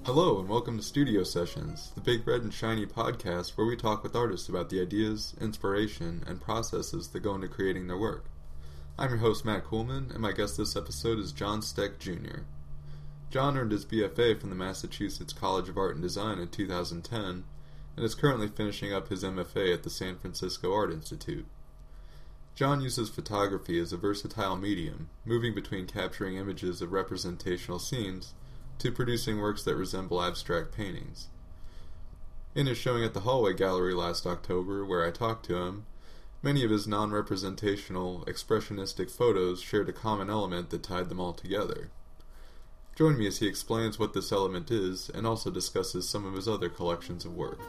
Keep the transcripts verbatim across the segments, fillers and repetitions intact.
Hello and welcome to Studio Sessions, the big red and shiny podcast where we talk with artists about the ideas, inspiration, and processes that go into creating their work. I'm your host Matt Coolman, and my guest this episode is John Steck Junior John earned his B F A from the Massachusetts College of Art and Design in two thousand ten, and is currently finishing up his M F A at the San Francisco Art Institute. John uses photography as a versatile medium, moving between capturing images of representational scenes to producing works that resemble abstract paintings. In his showing at the Hallway Gallery last October, where I talked to him, many of his non-representational, expressionistic photos shared a common element that tied them all together. Join me as he explains what this element is and also discusses some of his other collections of work.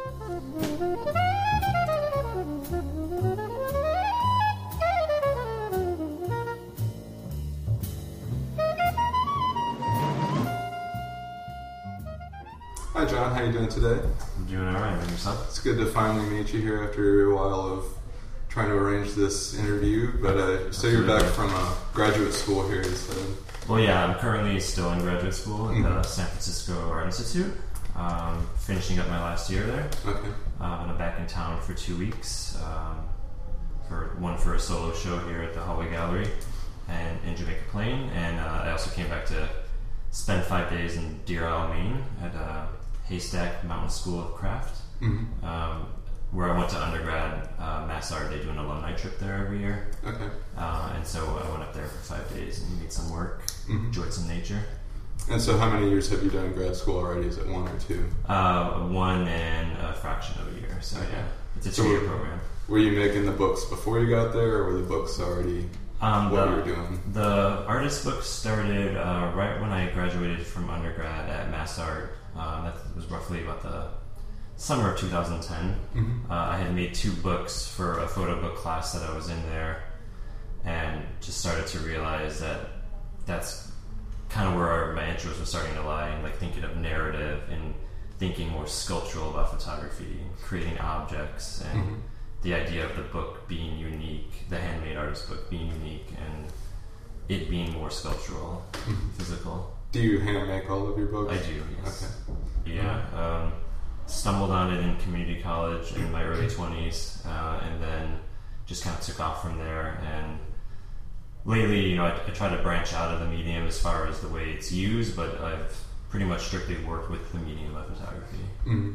Hi John, how you doing today? I'm doing alright, and yourself? It's good to finally meet you here after a while of trying to arrange this interview, but uh, so you're back from uh, graduate school here, you said? Well, yeah, I'm currently still in graduate school at mm-hmm. the San Francisco Art Institute, um, finishing up my last year there. Okay. Um, and I'm back in town for two weeks, um, for one for a solo show here at the Hallway Gallery and in Jamaica Plain, and uh, I also came back to spend five days in Deer Isle, Maine at uh, Haystack Mountain School of Craft, mm-hmm. um, where I went to undergrad. uh, Mass Art, they do an alumni trip there every year. Okay. Uh, and so I went up there for five days and made some work, mm-hmm. enjoyed some nature. And so how many years have you done grad school already? Is it one or two? Uh, one and a fraction of a year, so okay. yeah, it's a so two-year were, program. Were you making the books before you got there, or were the books already um, what the, you were doing? The artist book started uh, right when I graduated from undergrad at Mass Art. Um, that was roughly about the summer of two thousand ten. Mm-hmm. Uh, I had made two books for a photo book class that I was in there, and just started to realize that that's kind of where my interest was starting to lie, in like thinking of narrative and thinking more sculptural about photography, and creating objects, and mm-hmm. the idea of the book being unique, the handmade artist book being unique, and it being more sculptural, mm-hmm. physical. Do you hand make all of your books? I do, yes. Okay. Yeah. Um, stumbled on it in community college in my early twenties, uh, and then just kind of took off from there. And lately, you know, I, I try to branch out of the medium as far as the way it's used, but I've pretty much strictly worked with the medium of photography. Mm-hmm.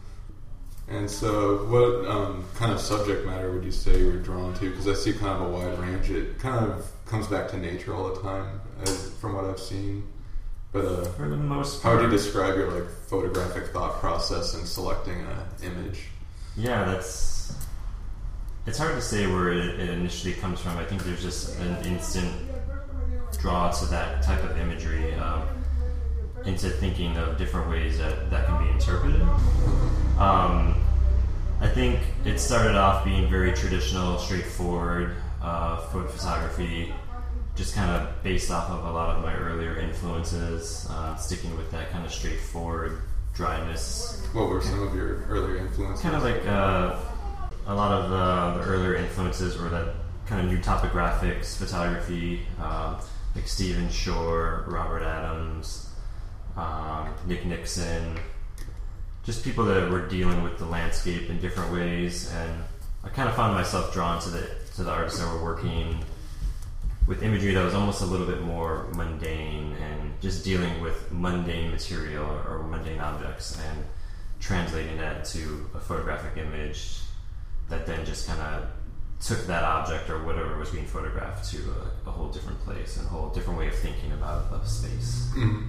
And so what um, kind of subject matter would you say you were drawn to? Because I see kind of a wide range. It kind of comes back to nature all the time, as, from what I've seen. But uh, for the most how part, would you describe your like photographic thought process in selecting an image? Yeah, that's... It's hard to say where it, it initially comes from. I think there's just an instant draw to that type of imagery, um, into thinking of different ways that that can be interpreted. Um, I think it started off being very traditional, straightforward uh, photo photography, just kind of based off of a lot of my earlier influences, uh, sticking with that kind of straightforward dryness. What were some of your earlier influences? Kind of like uh, a lot of uh, the earlier influences were that kind of new topographics photography, uh, like Stephen Shore, Robert Adams, uh, Nick Nixon, just people that were dealing with the landscape in different ways. And I kind of found myself drawn to the to the artists that were working with imagery that was almost a little bit more mundane and just dealing with mundane material or, or mundane objects and translating that to a photographic image that then just kind of took that object or whatever was being photographed to a, a whole different place and a whole different way of thinking about a space. Mm-hmm.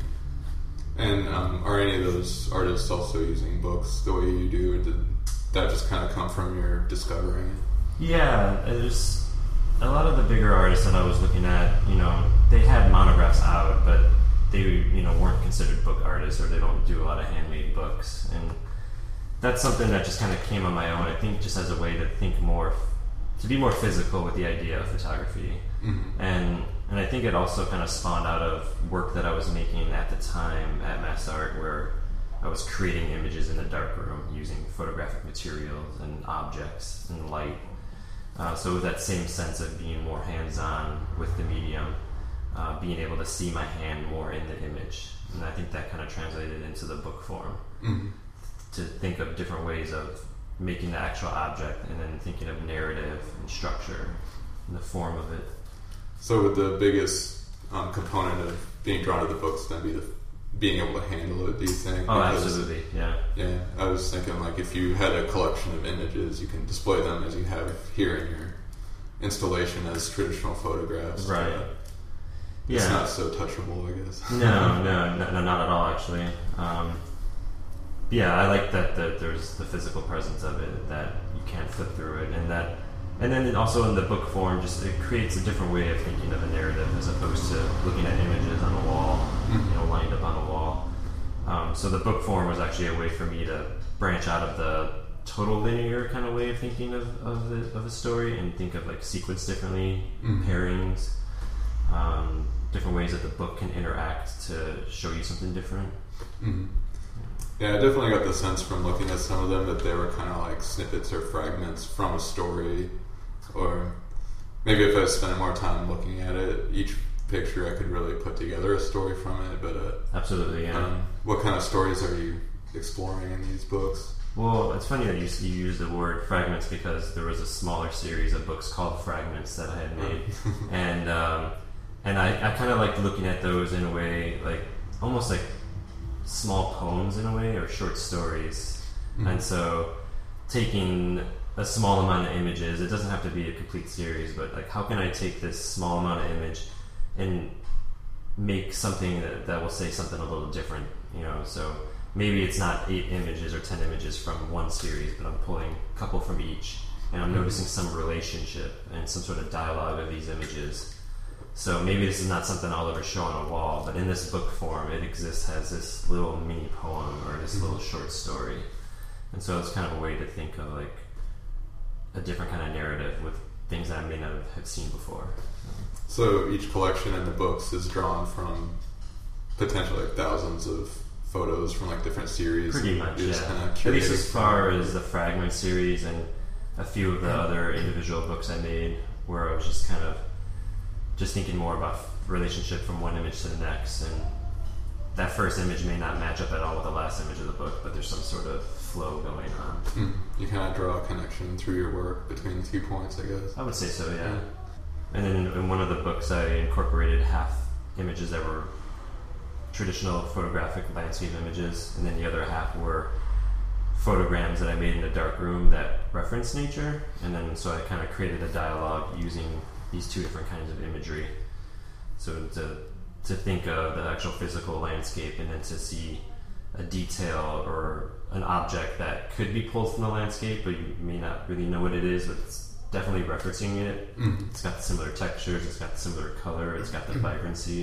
And um, are any of those artists also using books the way you do, or did that just kind of come from your discovering it? Yeah, there's a lot of the bigger artists that I was looking at, you know, they had monographs out, but they, you know, weren't considered book artists, or they don't do a lot of handmade books. And that's something that just kind of came on my own, I think, just as a way to think more, to be more physical with the idea of photography. Mm-hmm. And and I think it also kind of spawned out of work that I was making at the time at Mass Art, where I was creating images in the darkroom using photographic materials and objects and light. Uh, so with that same sense of being more hands-on with the medium, uh, being able to see my hand more in the image. And I think that kind of translated into into the book form. Mm-hmm. To think of different ways of making the actual object, and then thinking of narrative and structure and the form of it. So would the biggest um, component of being drawn to the books then be the, being able to handle it, do you think? Oh, because, absolutely, yeah. Yeah, I was thinking like if you had a collection of images, you can display them as you have here in your installation as traditional photographs. Right. Uh, yeah. It's not so touchable, I guess. No, no, no, no, not at all, actually. Um, yeah, I like that, that there's the physical presence of it, that you can't flip through it, and that, and then also in the book form, just it creates a different way of thinking of a narrative as opposed to looking at images on a wall, mm-hmm. you know, lined up on a wall. Um, so the book form was actually a way for me to branch out of the total linear kind of way of thinking of, of, the, of a story and think of like sequence differently, mm-hmm. pairings, um, different ways that the book can interact to show you something different. Mm-hmm. Yeah, I definitely got the sense from looking at some of them that they were kind of like snippets or fragments from a story, or maybe if I was spending more time looking at it, each picture I could really put together a story from it. But uh, absolutely, yeah. Um, what kind of stories are you exploring in these books? Well, it's funny that you, you use the word fragments because there was a smaller series of books called Fragments that I had made, and um, and I, I kind of liked looking at those in a way like almost like small poems in a way, or short stories. Mm-hmm. And so taking a small amount of images, it doesn't have to be a complete series, but like how can I take this small amount of image and make something that, that will say something a little different, you know? So maybe it's not eight images or ten images from one series, but I'm pulling a couple from each, and I'm mm-hmm. noticing some relationship and some sort of dialogue of these images. So maybe this is not something I'll ever show on a wall, but in this book form, it exists as this little mini poem or this mm-hmm. little short story. And so it's kind of a way to think of like a different kind of narrative with things that I may not have seen before. So each collection in the books is drawn from potentially like thousands of photos from like different series. Pretty much, yeah. At least as far as the Fragment series and a few of the other individual books I made, where I was just kind of just thinking more about relationship from one image to the next, and that first image may not match up at all with the last image of the book, but there's some sort of flow going on. Mm. You kind of draw a connection through your work between the two points, I guess. I would say so, yeah. yeah. And then in one of the books, I incorporated half images that were traditional photographic landscape images, and then the other half were photograms that I made in a dark room that reference nature, and then so I kind of created a dialogue using these two different kinds of imagery. So to to think of the actual physical landscape, and then to see a detail or an object that could be pulled from the landscape, but you may not really know what it is, but it's definitely referencing it. Mm-hmm. It's got similar textures, it's got similar color, it's got the vibrancy.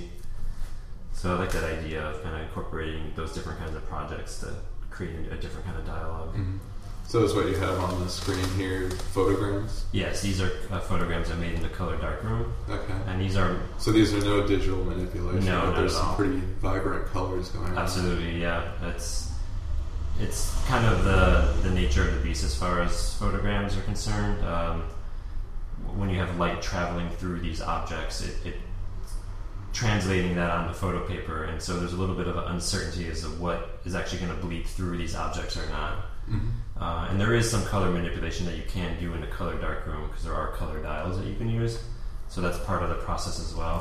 So I like that idea of kind of incorporating those different kinds of projects to create a different kind of dialogue. Mm-hmm. So that's what you have on the screen here, photograms? Yes, these are uh, photograms I made in the color darkroom. Okay. And these are... So these are no digital manipulation? No, not There's at some all. pretty vibrant colors going on. Absolutely, yeah. It's it's kind of the, the nature of the beast as far as photograms are concerned. Um, when you have light traveling through these objects, it, it translating that onto photo paper, and so there's a little bit of an uncertainty as to what is actually going to bleed through these objects or not. Mm-hmm. Uh, and there is some color manipulation that you can do in a color darkroom because there are color dials that you can use, so that's part of the process as well.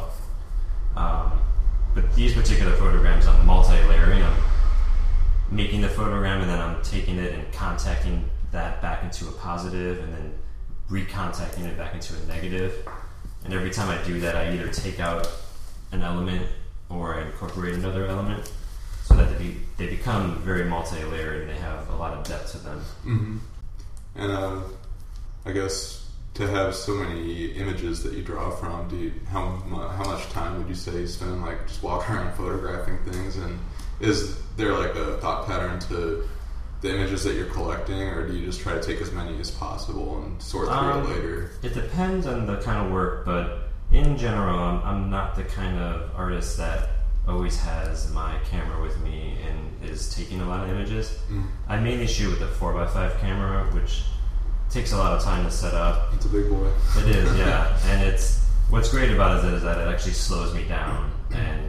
Um, but these particular photograms, I'm multi-layering. I'm making the photogram, and then I'm taking it and contacting that back into a positive, and then recontacting it back into a negative. And every time I do that, I either take out an element or I incorporate another element, so that they, be, they become very multi-layered and they have a lot of depth to them. Mm-hmm. And uh, I guess to have so many images that you draw from, do you, how how much time would you say you spend like just walking around photographing things? And is there like a thought pattern to the images that you're collecting, or do you just try to take as many as possible and sort through um, it later? It depends on the kind of work, but in general, I'm, I'm not the kind of artist that always has my camera with me and is taking a lot of images. Mm. I mainly shoot with a four by five camera, which takes a lot of time to set up. It's a big boy. It is, yeah. And it's what's great about it is that it actually slows me down and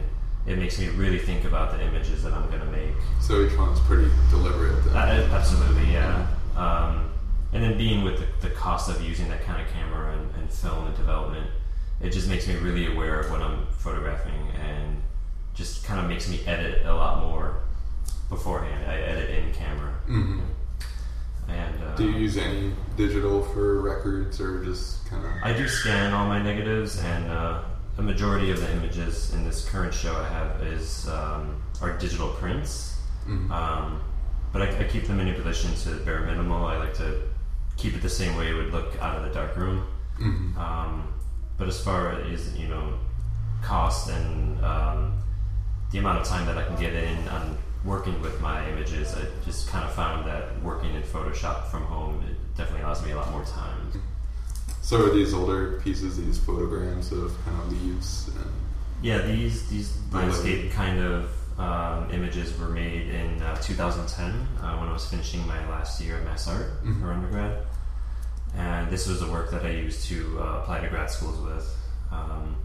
it makes me really think about the images that I'm going to make. So each one's pretty deliberate then. Uh, absolutely, yeah. Um, and then being with the, the cost of using that kind of camera and, and film and development, it just makes me really aware of what I'm photographing and just kind of makes me edit a lot more beforehand. I edit in camera. Mm-hmm. And uh, do you use any digital for records or just kind of? I do scan all my negatives, and uh, a majority of the images in this current show I have is um, are digital prints. Mm-hmm. Um, but I, I keep the manipulation to bare minimal. I like to keep it the same way it would look out of the darkroom. Mm-hmm. Um, but as far as, you know, cost and um, the amount of time that I can get in on working with my images, I just kind of found that working in Photoshop from home, it definitely allows me a lot more time. So are these older pieces, these photograms of kind of leaves? And yeah, these these landscape kind of um, images were made in uh, two thousand ten uh, when I was finishing my last year at Mass Art mm-hmm. for undergrad. And this was the work that I used to uh, apply to grad schools with. Um,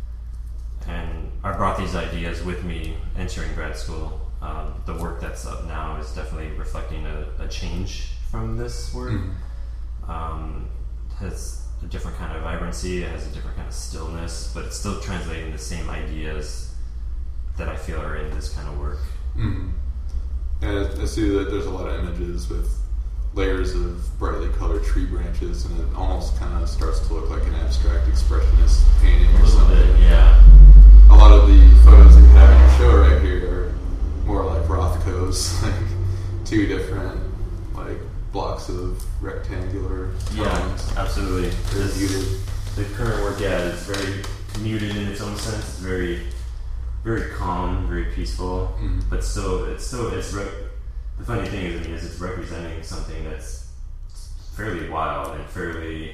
and I brought these ideas with me entering grad school. Um, the work that's up now is definitely reflecting a, a change from this work. Mm-hmm. Um, it has a different kind of vibrancy, it has a different kind of stillness, but it's still translating the same ideas that I feel are in this kind of work. Mm-hmm. And I, I see that there's a lot of images with layers of brightly colored tree branches, and it almost kind of starts to look like an abstract expressionist painting or something. Bit, yeah. A lot of the photos that you have in your show right here are more like Rothko's, like two different like blocks of rectangular Yeah, tones. absolutely. Very This, muted. the current work, yeah, is very muted in its own sense. It's very, very calm, very peaceful, Mm-hmm. but still, it's still it's. Re- the funny thing is, I mean, is it's representing something that's fairly wild and fairly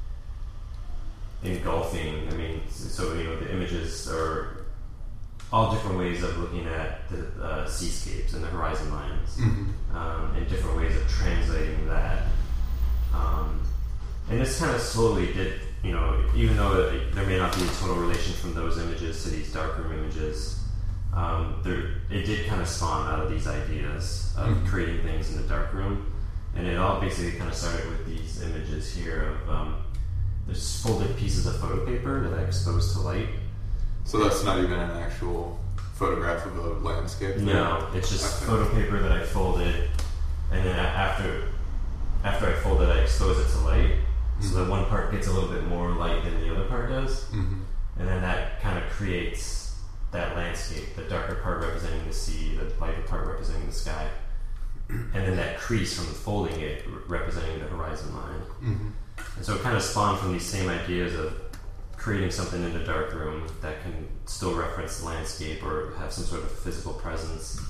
engulfing. I mean, so you know, the images are all different ways of looking at the uh, seascapes and the horizon lines, Mm-hmm. um, and different ways of translating that. Um, and this kind of slowly did, you know, even though it, there may not be a total relation from those images to these darkroom images, um, there, it did kind of spawn out of these ideas of Mm-hmm. creating things in the darkroom. And it all basically kind of started with these images here of um, there's folded pieces of photo paper that I exposed to light. So that's not even an actual photograph of a landscape? No, it's just Okay. photo paper that I folded, and then a- after after I fold it, I expose it to light, Mm-hmm. so that one part gets a little bit more light than the other part does, Mm-hmm. and then that kind of creates that landscape, the darker part representing the sea, the lighter part representing the sky, and then that crease from folding it re- representing the horizon line. Mm-hmm. And so it kind of spawned from these same ideas of creating something in a dark room that can still reference the landscape or have some sort of physical presence.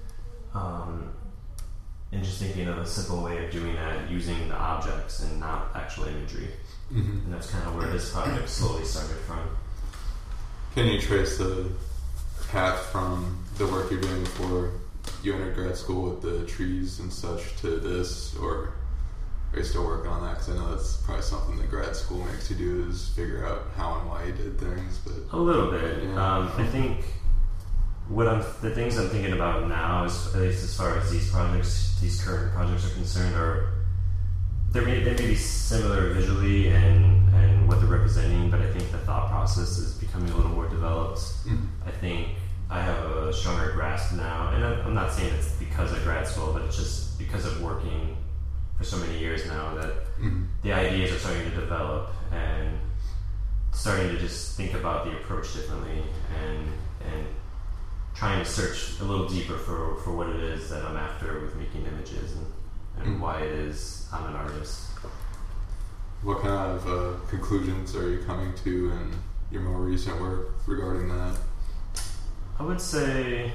Um, and just thinking of a simple way of doing that using the objects and not actual imagery. Mm-hmm. And that's kind of where this project slowly started from. Can you trace the path from the work you're doing before you entered grad school with the trees and such to this, or are you still working on that? Because I know that's probably something that grad school makes you do, is figure out how and why you did things. But A little bit. Yeah. Um, I think what I'm the things I'm thinking about now, is at least as far as these projects, these current projects are concerned, are they may they may be similar visually and and what they're representing, but I think the thought process is becoming a little more developed. Mhm. I think I have a stronger grasp now, and I'm I'm not saying it's because of grad school, but it's just because of working for so many years now that Mhm. the ideas are starting to develop and starting to just think about the approach differently and and trying to search a little deeper for, for what it is that I'm after with making images and, and Mm. why it is I'm an artist. What kind of uh, conclusions are you coming to in your more recent work regarding that? I would say,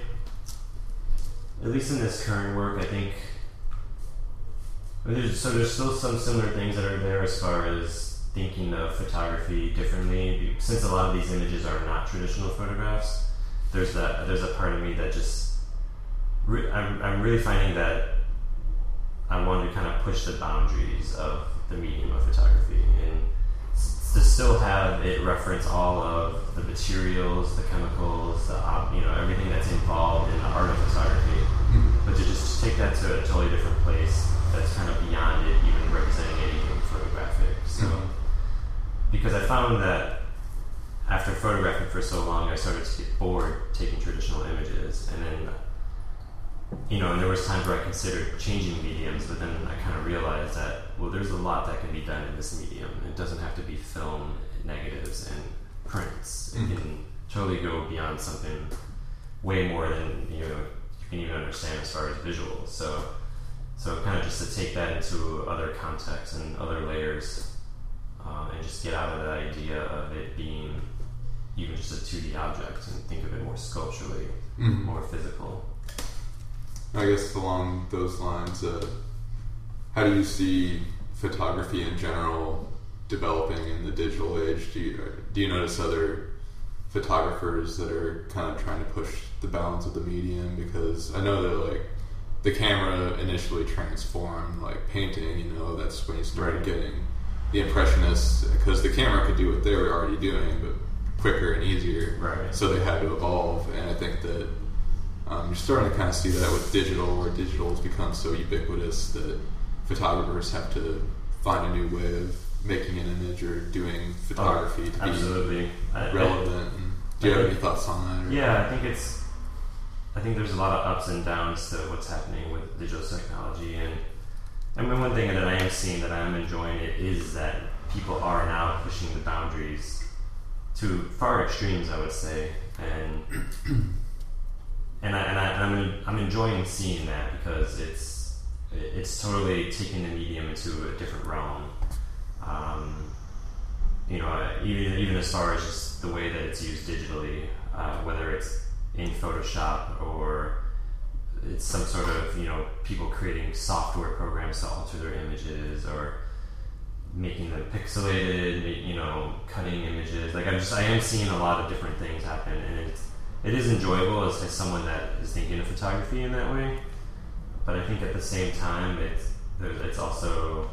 at least in this current work, I think there's, so there's still some similar things that are there as far as thinking of photography differently. Since a lot of these images are not traditional photographs, there's that there's a part of me that just re- I'm I'm really finding that I want to kind of push the boundaries of the medium of photography and s- to still have it reference all of the materials, the chemicals, the op, you know, everything that's involved in the art of photography, mm-hmm. but to just take that to a totally different place that's kind of beyond it even representing anything photographic. So, mm-hmm. because I found that after photographing for so long, I started to get bored taking traditional images, and then, you know, and there was times where I considered changing mediums, but then I kind of realized that, well, there's a lot that can be done in this medium. It doesn't have to be film, negatives, and prints. It mm-hmm. can totally go beyond something way more than, you know, you can even understand as far as visuals. So, so kind of just to take that into other contexts and other layers, um, and just get out of the idea of it being even just a two D object and think of it more sculpturally, mm-hmm. more physical. I guess along those lines, uh, how do you see photography in general developing in the digital age? Do you, do you notice other photographers that are kind of trying to push the bounds of the medium? Because I know that, like, the camera initially transformed, like painting, you know, that's when you started right. getting the Impressionists, because the camera could do what they were already doing, but quicker and easier. Right. So they had to evolve, and I think that Um, you're starting to kind of see that with digital, where digital has become so ubiquitous that photographers have to find a new way of making an image or doing photography oh, to absolutely. be relevant. I, I, do you I have think, any thoughts on that? Or? Yeah, I think it's. I think there's a lot of ups and downs to what's happening with digital technology, and I mean, one thing that I am seeing that I am enjoying it is that people are now pushing the boundaries to far extremes, I would say, and. And, I, and, I, and I'm I'm enjoying seeing that, because it's it's totally taking the medium into a different realm. Um, you know, even even as far as just the way that it's used digitally, uh, whether it's in Photoshop or it's some sort of, you know, people creating software programs to alter their images, or making them pixelated, you know, cutting images. Like I'm just I am seeing a lot of different things happen, and it's. It is enjoyable as, as someone that is thinking of photography in that way, but I think at the same time, it's it's also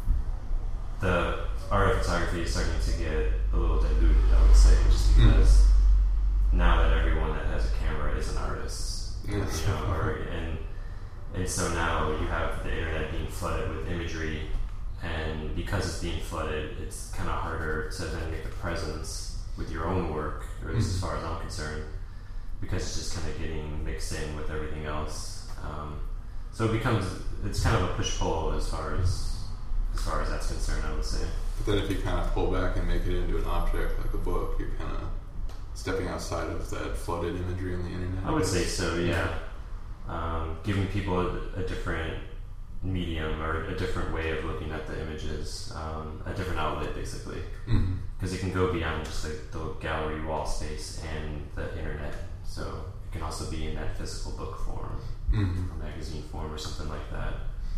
the art of photography is starting to get a little diluted, I would say, just because mm. now that everyone that has a camera is an artist, yes. you know, or, and and so now you have the internet being flooded with imagery, and because it's being flooded, it's kind of harder to then make a presence with your own work, or at least mm. as far as I'm concerned. Because it's just kind of getting mixed in with everything else, um, so it becomes it's kind of a push pull as far as as far as that's concerned, I would say. But then if you kind of pull back and make it into an object like a book, you're kind of stepping outside of that flooded imagery on the internet. I would say so, yeah. Um, giving people a, a different medium or a different way of looking at the images, um, a different outlet, basically, because mm-hmm. it can go beyond just like the gallery wall space and the internet. So it can also be in that physical book form, mm-hmm. or magazine form, or something like that.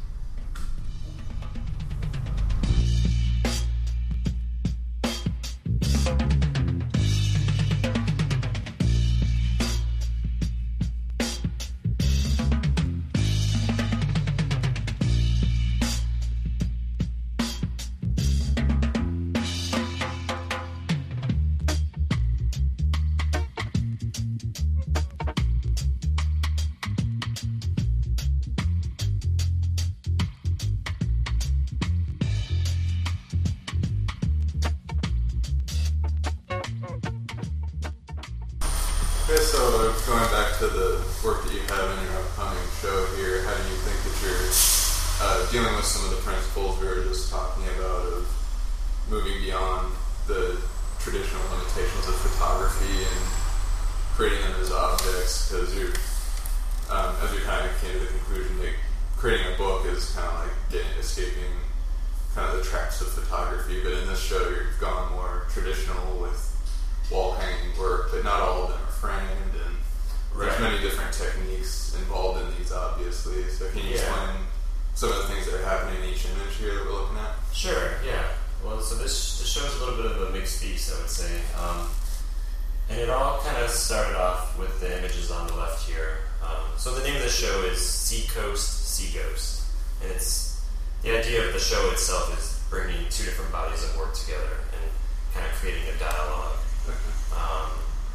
Okay, so going back to the work that you have in your upcoming show here, how do you think that you're uh, dealing with some of the principles we were just talking about of moving beyond the traditional limitations of photography and creating them as objects? Because you're, um, as you kind of came to the conclusion that creating a book is kind of like getting, escaping kind of the traps of photography, but in this show you've gone more traditional with wall-hanging work, but not all of them are framed, and there's right. many different techniques involved in these, obviously. So can you yeah. explain some of the things that are happening in each image here that we're looking at? Sure, yeah. Well, so this, this shows a little bit of a mixed piece, I would say. Um, and it all kind of started off with the images on the left here. Um, so the name of the show is Seacoast, Sea Ghost. And it's the idea of the show itself is bringing two different bodies of work together. And kind of creating a dialogue. Um,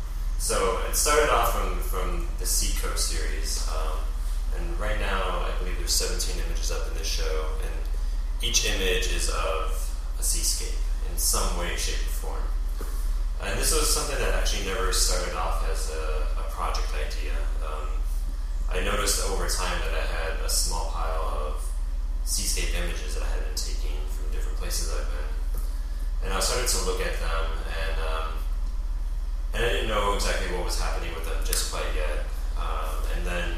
so it started off from, from the Seacoast series, um, and right now I believe there's seventeen images up in this show, and each image is of a seascape in some way, shape, or form. And this was something that actually never started off as a, a project idea. Um, I noticed over time that I had a small pile of seascape images that I had been taking from different places I've been. And I started to look at them, and um, and I didn't know exactly what was happening with them just quite yet. Um, and then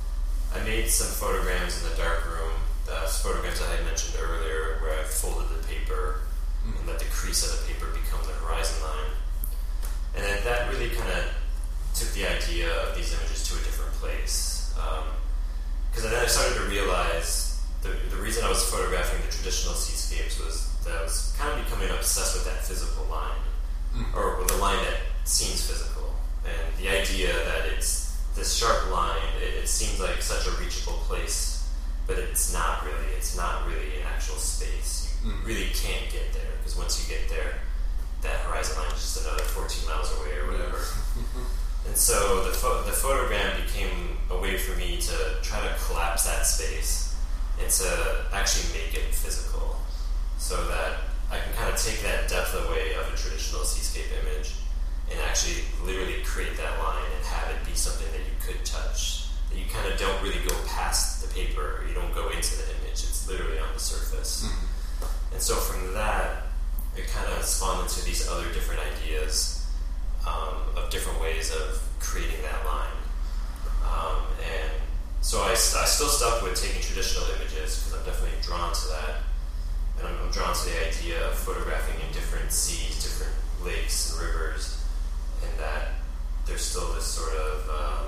I made some photograms in the dark room, the photographs I had mentioned earlier, where I folded the paper mm-hmm. and let the crease of the paper become the horizon line. And then that really kind of took the idea of these images to a different place. Because um, then I started to realize the, the reason I was photographing the traditional seascapes was that I was kind of becoming obsessed with that physical line, mm-hmm. or, or the line that seems physical. And the idea that it's this sharp line, it, it seems like such a reachable place, but it's not really. It's not really an actual space. You mm-hmm. really can't get there, because once you get there, that horizon line is just another fourteen miles away or whatever. And so the pho- the photogram became a way for me to try to collapse that space and to actually make it physical, so that I can kind of take that depth away of a traditional seascape image and actually literally create that line and have it be something that you could touch, that you kind of don't really go past the paper, you don't go into the image, it's literally on the surface. Mm-hmm. And so from that, it kind of spawned into these other different ideas um, of different ways of creating that line. Um, and so I, I still stuck with taking traditional images, because I'm definitely drawn to that. And I'm, I'm drawn to the idea of photographing in different seas, different lakes and rivers, and that there's still this sort of, um,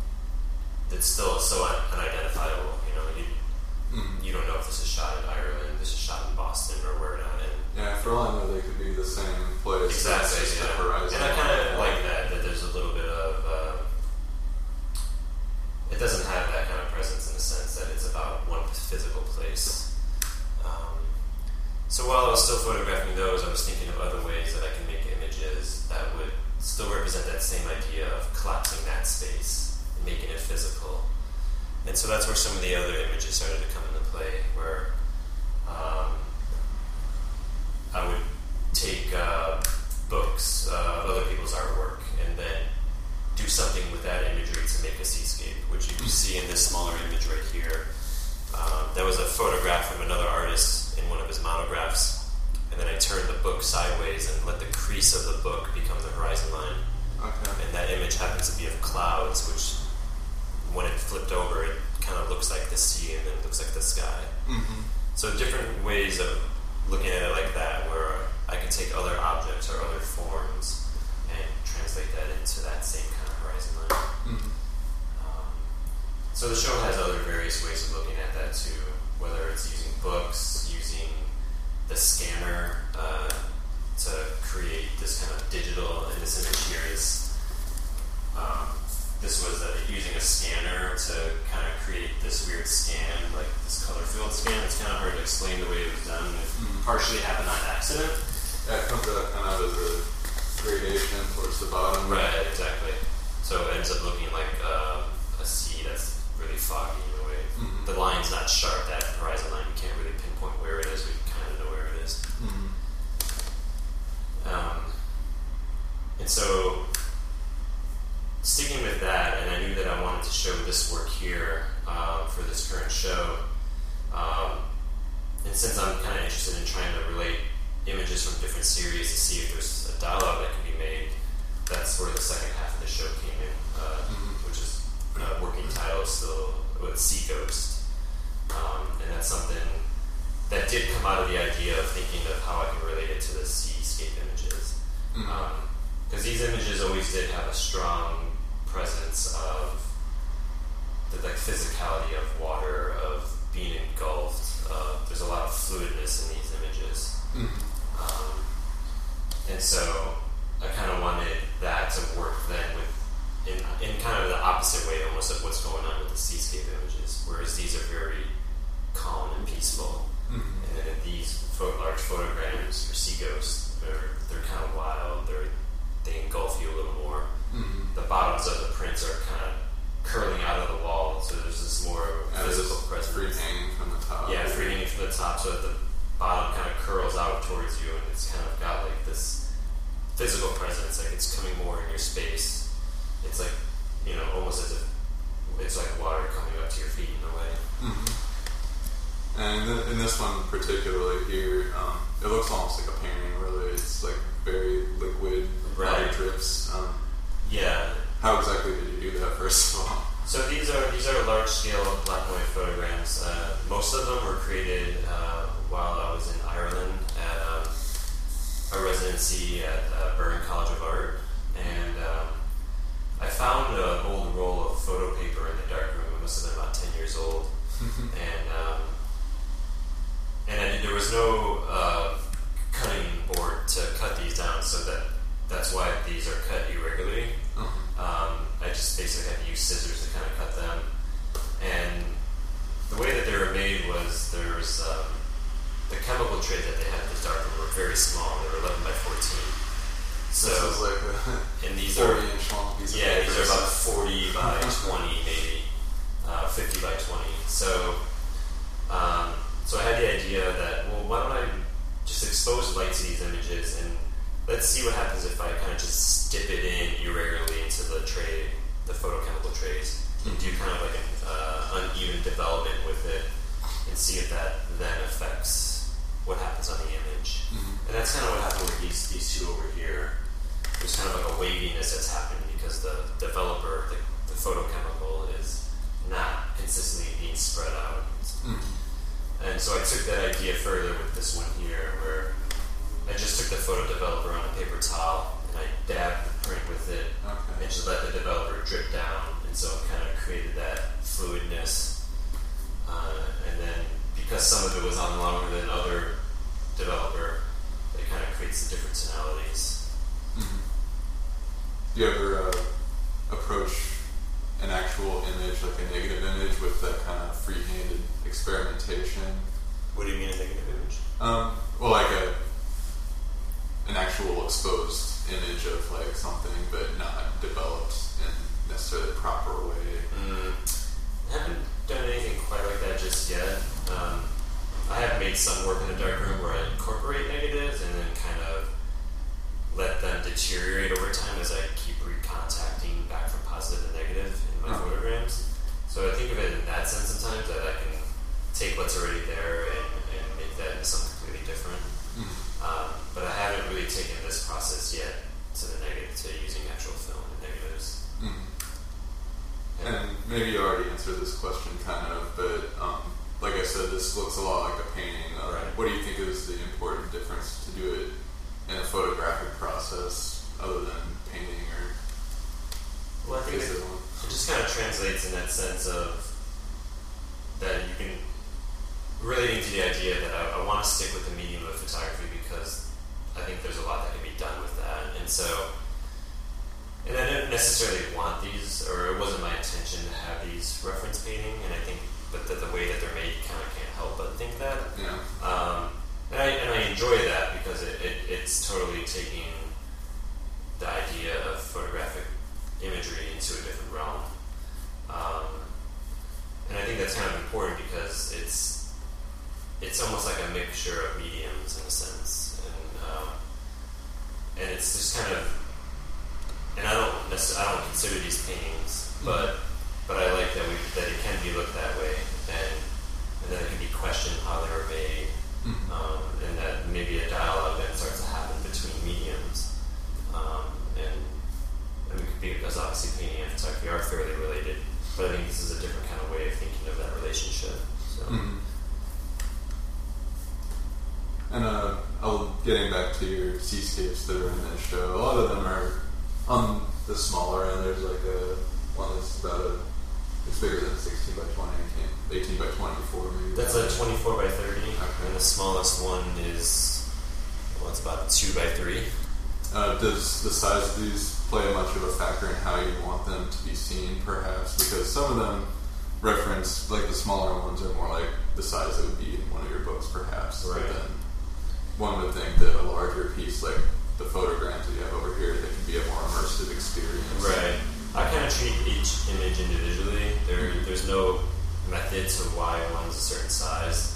that's still so un- unidentifiable. You know, you, mm. you don't know if this is shot in Ireland, this is shot in Boston, or where not. And yeah, for all I know, they could be the same place. Exactly, just yeah. The horizon. And I kind of like that, that there's a little bit of, uh, it doesn't have that kind of presence in the sense that it's about one physical place. Um, so while I was still photographing those, I was thinking of other ways that I can make images that would still represent that same idea of collapsing that space and making it physical. And so that's where some of the other images started to come into play, where um, I would take uh, books uh, of other people's artwork and then do something with that imagery to make a seascape, which you can see in this smaller image right here. Um, that was a photograph from another artist in one of his monographs, and then I turned the book sideways and let the crease of the book become the horizon line. Okay. And that image happens to be of clouds, which when it flipped over, it kind of looks like the sea and then it looks like the sky. Mm-hmm. So different ways of looking at it like that, where I can take other objects or other forms and translate that into that same kind of horizon line. Mm-hmm. Um, so the show has other various ways of looking at that too, whether it's using books, using the scanner uh, to create this kind of digital, and this image here is, um, this was uh, using a scanner to kind of create this weird scan, like this color field scan. It's kind of hard to explain the way it was done. It mm-hmm. partially happened on accident. Yeah, it comes out kind of as a gradation towards the bottom. Right, exactly. So it ends up looking like um, a sea that's really foggy in a way. Mm-hmm. The line's not sharp, that horizon line, you can't really pinpoint where it is, but you kind of know where it is. Mm-hmm. Um, and so, sticking with that, and I knew that I wanted to show this work here um, for this current show, um, and since I'm kind of interested in trying to relate images from different series to see if there's a dialogue that can be made, that's where the second half of the show came in, uh, mm-hmm. which is a working title still with Seacoast. Um, and that's something that did come out of the idea of thinking of how I can relate it to the seascape images. Because mm-hmm. um, these images always did have a strong presence of the like physicality of water, of being engulfed. Uh, there's a lot of fluidness in these images. Mm-hmm. Um, and so I kind of wanted that to work then with in, in kind of the opposite way almost of what's going on with the seascape images, whereas these are very calm and peaceful. Mm-hmm. And then these pho- large photograms or sea ghosts, they're, they're kind top so that the bottom kind of curls out towards you, and it's kind of got like this physical presence, like it's coming more in your space. It's like, you know, almost as if it's like water coming up to your feet in a way. Mm-hmm. And in this one particularly here, um, it looks almost like a painting, really. It's like very liquid, right. drips. Um, yeah. How exactly did you do that, first of all? So these are these are large-scale black and white photograms. Uh, most of them were created uh, while I was in Ireland at um, a residency at uh, Byrne College of Art, and um, I found an old roll of photo paper in the darkroom. It must have been about ten years old, and um, and I, there was no uh, cutting board to cut these down, so that that's why these are cut irregularly. Uh-huh. Um, I just basically had to use scissors to kind of cut them, and the way that they were made was there was um, the chemical tray that they had in this darkroom were very small. They were eleven by fourteen. So this is like a and these forty are inch long piece of yeah, paper. these are about forty by twenty, maybe uh, fifty by twenty. So um, so I had the idea that, well, why don't I just expose light to these images and let's see what happens if I kind of just dip it in irregularly into the tray, the photochemical trays, and do kind of like an uh, uneven development with it, and see if that then affects what happens on the image. Mm-hmm. And that's kind of what happened with these these two over here. There's kind of like a waviness that's happened because the developer, the, the photochemical, is not consistently being spread out. Mm-hmm. And so I took that idea further with this one here, where I just took the photo developer on a paper towel and I dabbed the print with it, okay. and just let the developer drip down, and so it kind of created that fluidness. Uh, and then because some of it was on longer than other developer, it kind of creates the different tonalities. Mm-hmm. Do you ever uh, approach an actual image, like a negative image, with that kind of free-handed experimentation? What do you mean a negative image? Um, well, like a an actual exposed image of like something, but not developed in necessarily the proper way. Mm, I haven't done anything quite like that just yet. Um, I have made some work in the darkroom where I incorporate negatives and then kind of let them deteriorate over time as I keep recontacting back from positive and negative in my huh. photograms. So I think of it in that sense sometimes, that I can take what's already there and, and make that into something completely different. Mm-hmm. Um, but I haven't really taken this process yet to the negative, to using actual film and negatives. Mm-hmm. And maybe you already answered this question kind of, but um, like I said, this looks a lot like a painting. Uh, right. What do you think is the important difference to do it in a photographic process other than painting or well, I think it, it just kind of translates in that sense of that you can relating to the idea that I, I want to stick with the medium of photography because I think there's a lot that can be done with that. And so, and I didn't necessarily want these, or it wasn't my intention to have these reference painting, and I think but that the way that they're made, you kind of can't help but think that. Yeah. Um, and, I, and I enjoy that because it, it, it's totally taking the idea of photographic imagery into a different realm. Um, and I think that's kind of important because it's it's almost like a mixture of mediums in a sense, and um, and it's just kind of, and I don't necessarily I don't consider these paintings, but but I like that we that it can be looked that way, and and that it can be questioned how they were made, mm-hmm. um, and that maybe a dialogue then starts to happen between mediums, um, and I mean because obviously painting and photography are fairly related, but I think this is a different kind of way of thinking of that relationship. So. Mm-hmm. And uh, I'll, getting back to your seascapes that are in this show, a lot of them are on the smaller end. There's like a one that's about a, it's bigger than sixteen by twenty, eighteen by twenty-four maybe. That's a twenty-four by thirty, okay. And the smallest one is, well, it's about two by three. Uh, does the size of these play much of a factor in how you want them to be seen, perhaps? Because some of them reference, like the smaller ones are more like the size that would be in one of your books, perhaps. Right. But then one would think that a larger piece, like the photograms that you have over here, that can be a more immersive experience. Right. I kind of treat each image individually. There, mm-hmm. There's no method to why one's a certain size.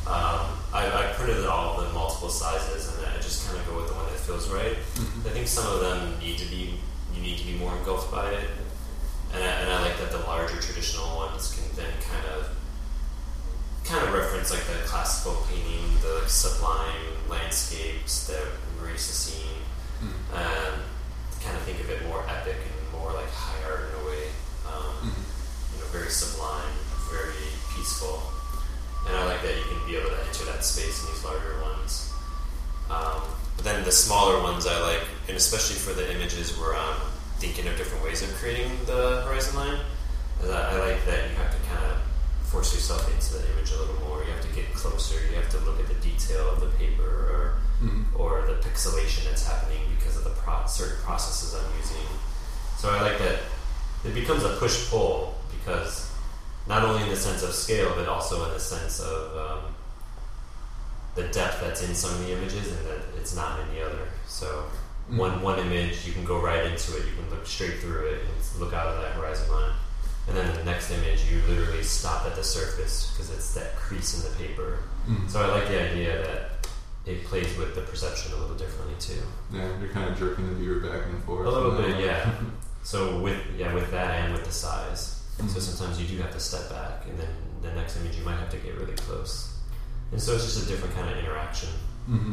Um, I, I printed all of them multiple sizes, and I just kind of go with the one that feels right. Mm-hmm. I think some of them need to be you need to be more engulfed by it, and I, and I like that the larger traditional ones can then kind of kind of reference like the classical painting, the like sublime landscapes that we're used to seeing, mm-hmm. and kind of think of it more epic and more like high art in a way, um, mm-hmm. you know, very sublime, very peaceful. And I like that you can be able to enter that space in these larger ones. Um, but then the smaller ones I like, and especially for the images where I'm thinking of different ways of creating the horizon line, I, I like that you have to kind of force yourself into the image a little more. You have to get closer. You have to look at the detail of the paper or mm-hmm. or the pixelation that's happening because of the pro- certain processes I'm using. So I like that it becomes a push-pull because not only in the sense of scale, but also in the sense of um, the depth that's in some of the images and that it's not in the other. So mm-hmm. one one image, you can go right into it. You can look straight through it and look out of that horizon line. And then in the next image, you literally stop at the surface because it's that crease in the paper. Mm-hmm. So I like the idea that it plays with the perception a little differently too. Yeah, you're kind of jerking the viewer back and forth. A little bit, yeah. So with yeah, with that and with the size. Mm-hmm. So sometimes you do have to step back, and then the next image you might have to get really close. And so it's just a different kind of interaction. Mm-hmm.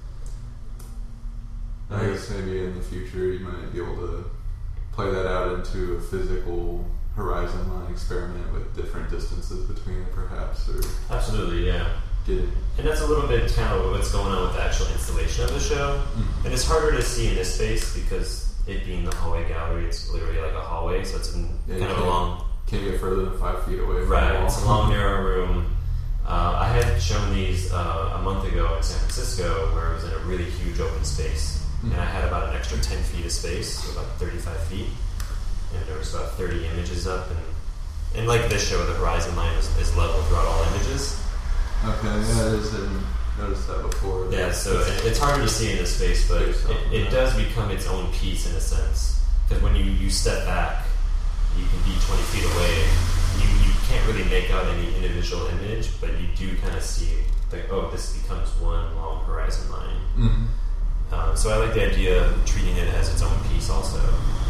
I guess maybe in the future you might be able to play that out into a physical horizon line experiment with different distances between it, perhaps, or absolutely, yeah. Get it. And that's a little bit kind of what's going on with the actual installation of the show. Mm-hmm. And it's harder to see in this space because it being the hallway gallery, it's literally like a hallway, so it's in yeah, kind of a long. Can't get further than five feet away from right, the wall. It's a long, narrow room. Uh, I had shown these uh, a month ago in San Francisco where it was in a really huge open space. Mm-hmm. And I had about an extra ten feet of space, so about thirty-five feet. And there was about thirty images up. And, and like this show, the horizon line is, is level throughout all images. Okay, yeah, I just didn't notice that before. Yeah, so it, it's harder to see in this space, but it, it does become its own piece in a sense. Because when you, you step back, you can be twenty feet away. You, you can't really make out any individual image, but you do kind of see, like, oh, this becomes one long horizon line. Mm-hmm. Um, so I like the idea of treating it as its own piece also.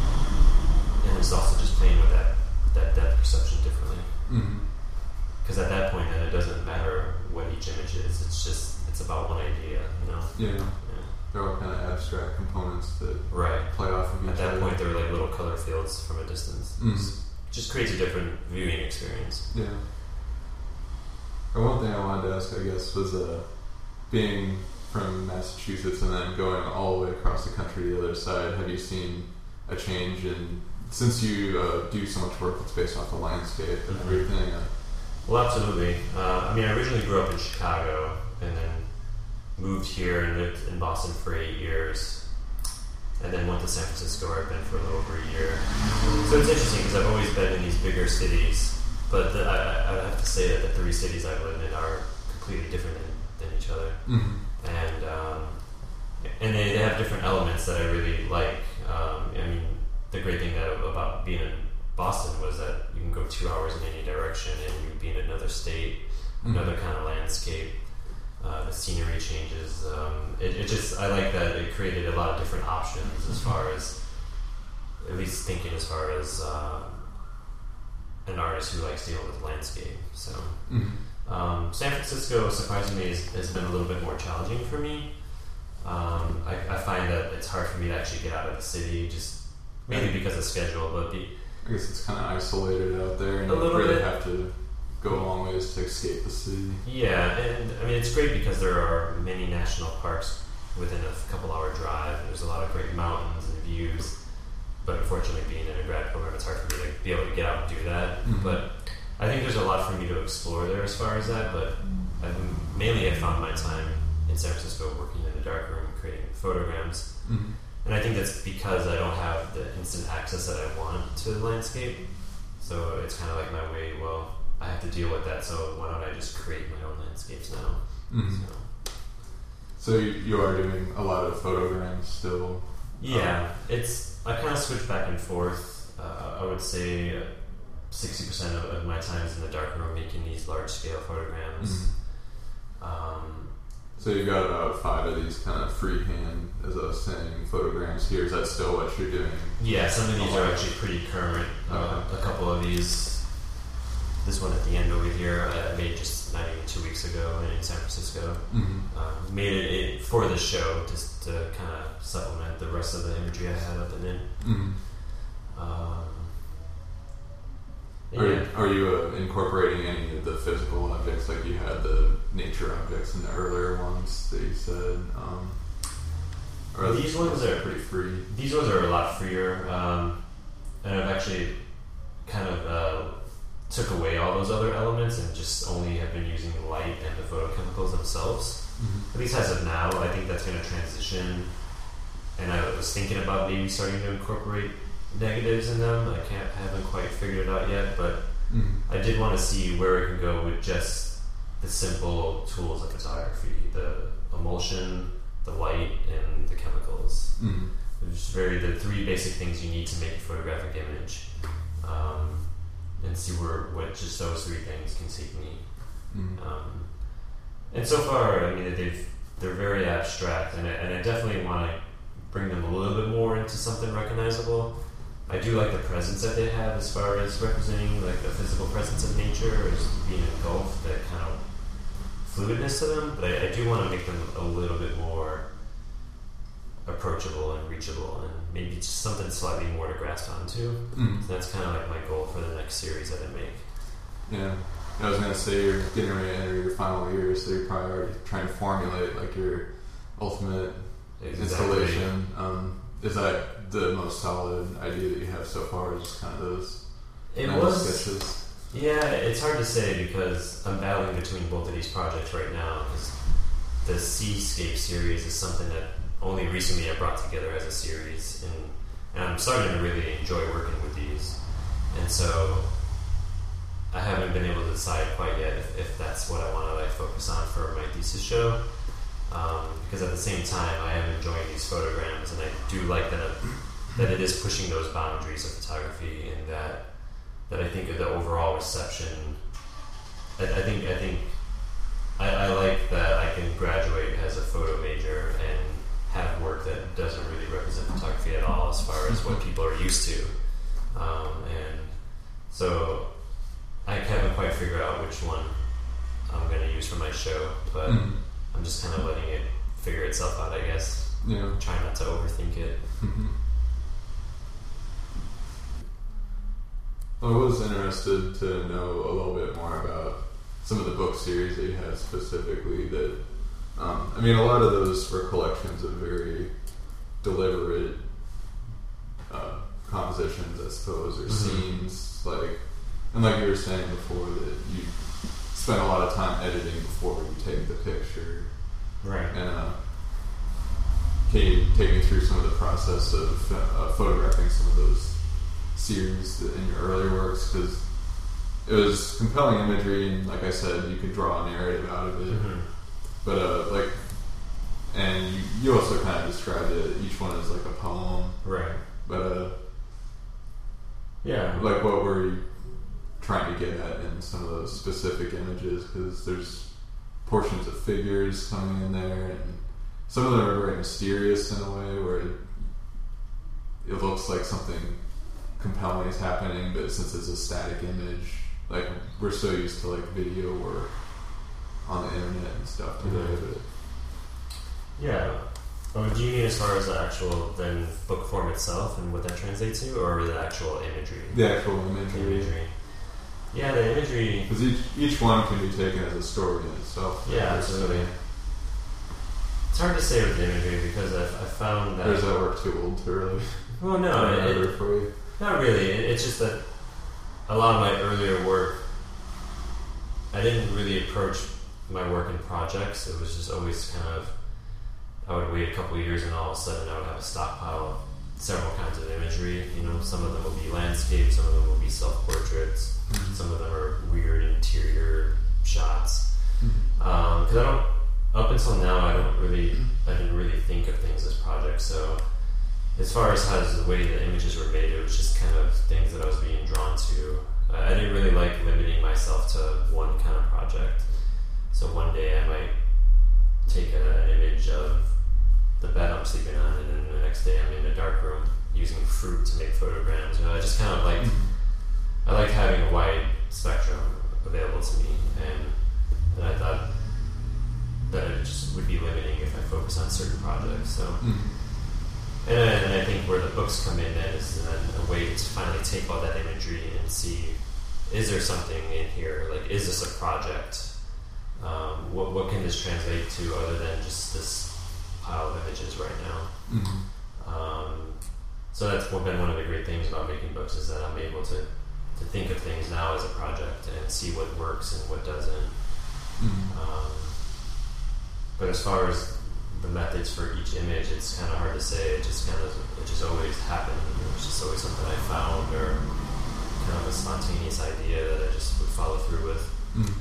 And it's also just playing with that, that depth perception differently. Because mm-hmm. at that point, then it doesn't matter what each image is. It's just, it's about one idea, you know? Yeah. yeah. They're all kind of abstract components that right. play off of each other. At that point, they're like little color fields from a distance. Mm-hmm. It just creates a different viewing experience. Yeah. And one thing I wanted to ask, I guess, was uh, being from Massachusetts and then going all the way across the country to the other side, have you seen a change in, since you uh, do so much work that's based off the landscape and mm-hmm. everything? Uh, well, absolutely. Uh, I mean, I originally grew up in Chicago and then moved here and lived in Boston for eight years, and then went to San Francisco where I've been for a little over a year. So it's interesting because I've always been in these bigger cities, but the, I, I have to say that the three cities I've lived in are completely different than, than each other, mm-hmm. and um, and they, they have different elements that I really like. Um, I mean, the great thing that, about being in Boston was that you can go two hours in any direction and you'd be in another state, mm-hmm. another kind of landscape. Uh, the scenery changes. Um, it, it just, I like that it created a lot of different options as far as, at least thinking as far as uh, an artist who likes dealing with landscape. So, mm-hmm. um, San Francisco, surprisingly, has, has been a little bit more challenging for me. Um, I, I find that it's hard for me to actually get out of the city, just maybe because of schedule, but be, I guess it's kind of isolated out there, and a you little really bit. have to go a long ways to escape the city. Yeah, and I mean it's great because there are many national parks within a couple hour drive. There's a lot of great mountains and views, but unfortunately being in a grad program, it's hard for me to be able to get out and do that. Mm-hmm. But I think there's a lot for me to explore there as far as that, but I've mainly I found my time in San Francisco working in the darkroom, creating photograms. Mm-hmm. And I think that's because I don't have the instant access that I want to the landscape. So it's kind of like my way, well, I have to deal with that, so why don't I just create my own landscapes now? Mm-hmm. So. so you, you are doing a lot of photograms still? Yeah, um, it's I kind of switch back and forth. Uh, I would say sixty percent of, of my time is in the darkroom making these large-scale photograms. Um, so you've got about five of these kind of freehand, as I was saying, photograms here. Is that still what you're doing? Yeah, some of these are actually pretty current. Uh, a couple of these, this one at the end over here, I made just not even two weeks ago in San Francisco. Mm-hmm. Um, made it, it for the show just to kind of supplement the rest of the imagery I had up in it. Mm-hmm. Um, yeah. Are you, are you uh, incorporating any of the physical objects, like you had the nature objects in the earlier ones that you said? Um, or these ones are pretty free. These ones are a lot freer, um, and I've actually kind of uh, took away all those other elements and just only have been using light and the photochemicals themselves. Mm-hmm. At least as of now, I think that's going to transition. And I was thinking about maybe starting to incorporate negatives in them. I can't, I haven't quite figured it out yet, but mm-hmm. I did want to see where it can go with just the simple tools of photography: the emulsion, the light, and the chemicals. Mm-hmm. It's very the three basic things you need to make a photographic image, um, and see where what just those three things can take me. Mm-hmm. Um, and so far, I mean, they've they're very abstract, and I, and I definitely want to bring them a little bit more into something recognizable. I do like the presence that they have as far as representing like the physical presence of nature or just being engulfed, that kind of fluidness to them, but I, I do want to make them a little bit more approachable and reachable, and maybe just something slightly more to grasp onto. Mm-hmm. So that's kind of like my goal for the next series that I make. Yeah. I was going to say you're getting ready to enter your final year, so you're probably already trying to formulate like your ultimate Exactly. installation. Um, is that the most solid idea that you have so far? Is just kind of those It nice was. sketches? Yeah, it's hard to say because I'm battling between both of these projects right now. Because the Seascape series is something that only recently I brought together as a series, and, and I'm starting to really enjoy working with these. And so I haven't been able to decide quite yet if, if that's what I want to like focus on for my thesis show. Um, because at the same time, I am enjoying these photograms, and I do like that that it is pushing those boundaries of photography, and that that I think of the overall reception. I, I think I think I, I like that I can graduate as a photo major and have work that doesn't really represent photography at all, as far as what people are used to, um, and so I haven't quite figured out which one I'm going to use for my show, but. Mm-hmm. I'm just kind of letting it figure itself out, I guess. Yeah. Trying not to overthink it. Mm-hmm. I was interested to know a little bit more about some of the book series that you had specifically. That, um, I mean, a lot of those were collections of very deliberate uh, compositions, I suppose, or Mm-hmm. scenes. Like, and like you were saying before, that you spend a lot of time editing before you take the picture. Right. And uh, can you take me through some of the process of uh, photographing some of those series in your earlier works? Because it was compelling imagery, and like I said, you could draw a narrative out of it. Mm-hmm. But uh, like, and you, you also kind of described it. Each one is like a poem. Right. But uh, yeah. like, what were you trying to get at in some of those specific images? Because there's portions of figures coming in there, and some of them are very mysterious in a way where it, it looks like something compelling is happening, but since it's a static image, like we're so used to like video work on the internet and stuff today. Mm-hmm. But Yeah. Oh, do you mean as far as the actual then book form itself and what that translates to, or the actual imagery? the actual imagery. imagery. Yeah, the imagery. Because each, each one can be taken as a story in itself. Yeah, absolutely. It's hard to say with the imagery because I've, I've found that. Or is that work too old to really? Well, no, it, it, it, for you? not really. It, it's just that a lot of my earlier work, I didn't really approach my work in projects. It was just always kind of, I would wait a couple of years and all of a sudden I would have a stockpile of several kinds of imagery. You know, some of them will be landscape, some of them will be self-portraits, mm-hmm. some of them are weird interior shots. Because mm-hmm. um, I don't, up until now, I don't really, I didn't really think of things as projects. So as far as how the way the images were made, it was just kind of things that I was being drawn to. I didn't really like limiting myself to one kind of project. So one day I might take an image of the bed I'm sleeping on, and then the next day I'm in a dark room using fruit to make photograms. You know, I just kind of like, I like having a wide spectrum available to me, and, and I thought that it just would be limiting if I focus on certain projects. So, mm-hmm. and, and I think where the books come in then is then a way to finally take all that imagery and see, is there something in here? Like, is this a project? Um, what what can this translate to other than just this pile of images right now? Mm-hmm. Um, so that's been one of the great things about making books, is that I'm able to, to think of things now as a project and see what works and what doesn't. Mm-hmm. Um, but as far as the methods for each image, it's kind of hard to say. It just kind of it just always happened. It was just always something I found, or kind of a spontaneous idea that I just would follow through with. Mm-hmm.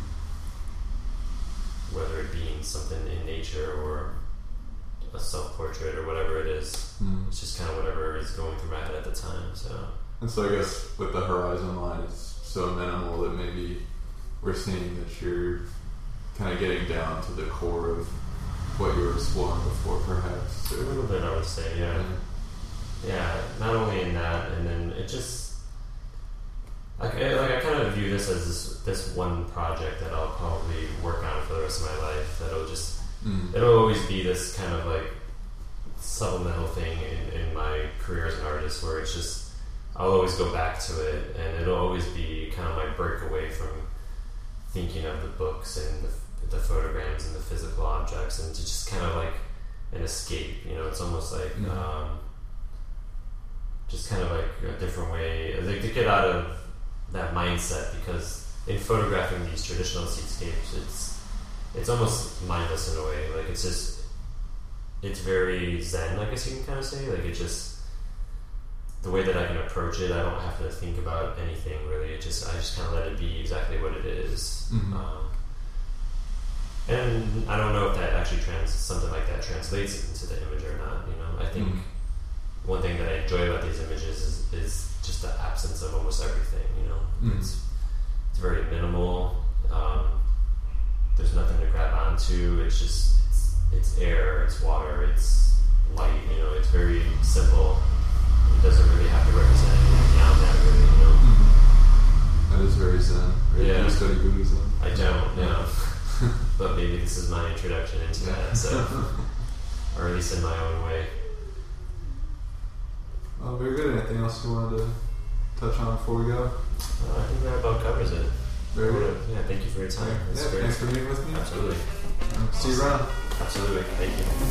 Whether it being something in nature or a self-portrait or whatever it is. Mm. It's just kind of whatever is going through my head at the time. So, and so I guess with the horizon line, it's so minimal that maybe we're seeing that you're kind of getting down to the core of what you were exploring before, perhaps. A little bit, I would say, yeah. Yeah, yeah, not only in that, and then it just... Like I, like I kind of view this as this, this one project that I'll probably work on for the rest of my life. That'll just, mm. it'll always be this kind of like supplemental thing in, in my career as an artist, where it's just, I'll always go back to it, and it'll always be kind of my breakaway from thinking of the books and the, the photograms and the physical objects, and to just kind of like an escape. You know, it's almost like mm. um, just kind of like a different way, like to get out of that mindset, because in photographing these traditional seascapes, it's it's almost mindless in a way. Like it's just, it's very zen, I guess you can kind of say. Like it just, the way that I can approach it, I don't have to think about anything really. It just, I just kind of let it be exactly what it is. Mm-hmm. Um, and I don't know if that actually trans something like that translates into the image or not. You know, I think mm-hmm. one thing that I enjoy about these images is, is just the absence of almost everything, you know. Mm. It's it's very minimal. Um, there's nothing to grab onto. It's just it's, it's air, it's water, it's light. You know, it's very simple. It doesn't really have to represent anything beyond that, really. You know. Mm-hmm. That is very zen. Right? Yeah. You study Buddhism? I don't. No. But maybe this is my introduction into that. So, or at least in my own way. Oh, very good. Anything else you wanted to touch on before we go? Uh, I think that about covers it. Very good. Yeah, thank you for your time. Yeah, yeah, thanks for meeting with me. Absolutely. Um, see you around. Absolutely. Thank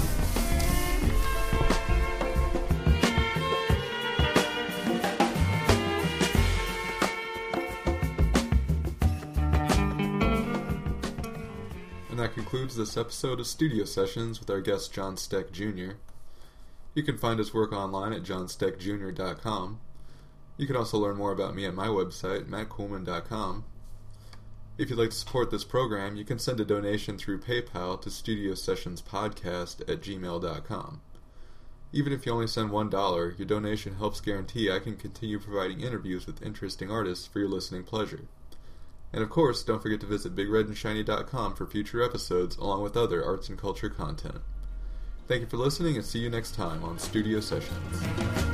you. And that concludes this episode of Studio Sessions with our guest John Steck Junior You can find his work online at john steck junior dot com. You can also learn more about me at my website, matt coolman dot com. If you'd like to support this program, you can send a donation through PayPal to studio sessions podcast at gmail dot com. Even if you only send one dollar, your donation helps guarantee I can continue providing interviews with interesting artists for your listening pleasure. And of course, don't forget to visit big red and shiny dot com for future episodes along with other arts and culture content. Thank you for listening, and see you next time on Studio Sessions.